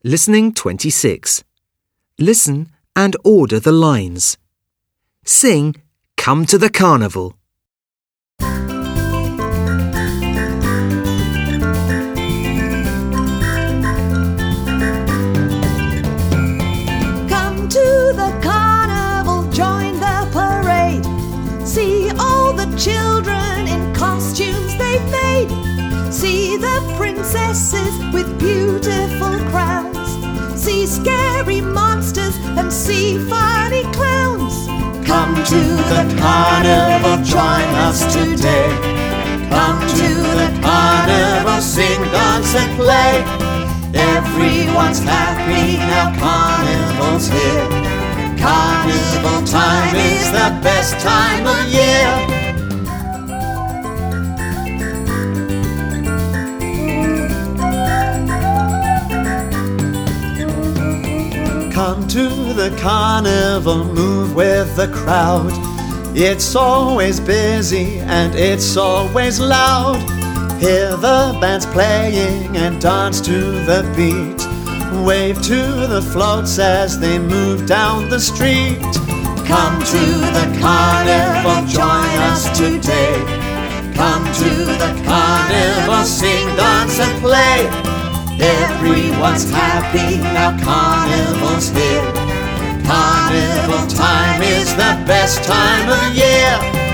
Listening 26. Listen and order the lines. Sing Come to the Carnival. Come to the carnival, join the parade. See all the children in costumes they've made. See the princesses with beautiful crowns. See scary monsters and see funny clowns. Come to the carnival, join us today. Come to the carnival, sing, dance and play. Everyone's happy now, carnival's here. Carnival time is the best time of year. Come to the carnival, move with the crowd. It's always busy and it's always loud. Hear the bands playing and dance to the beat. Wave to the floats as they move down the street. Come to the carnival, join us today. Come to the carnival, sing, dance and play. Everyone's happy now, carnival's here. Carnival time is the best time of year.